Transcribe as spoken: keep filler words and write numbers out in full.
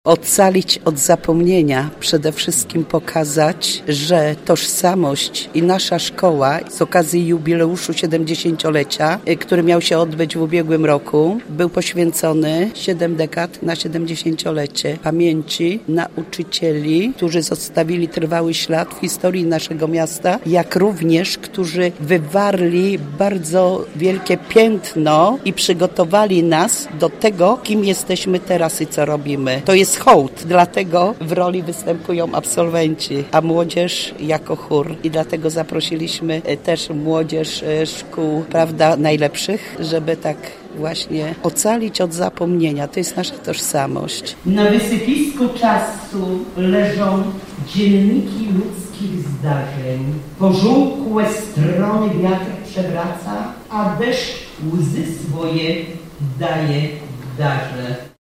Ocalić od zapomnienia, przede wszystkim pokazać, że tożsamość i nasza szkoła z okazji jubileuszu siedemdziesięciolecia, który miał się odbyć w ubiegłym roku, był poświęcony siedem dekad na siedemdziesięciolecie pamięci nauczycieli, którzy zostawili trwały ślad w historii naszego miasta, jak również, którzy wywarli bardzo wielkie piętno i przygotowali nas do tego, kim jesteśmy teraz i co robimy. To jest hołd, dlatego w roli występują absolwenci, a młodzież jako chór. I dlatego zaprosiliśmy też młodzież szkół, prawda, najlepszych, żeby tak właśnie ocalić od zapomnienia. To jest nasza tożsamość. Na wysypisku czasu leżą dzienniki ludzkich zdarzeń. Pożółkłe strony wiatr przewraca, a deszcz łzy swoje daje w darze.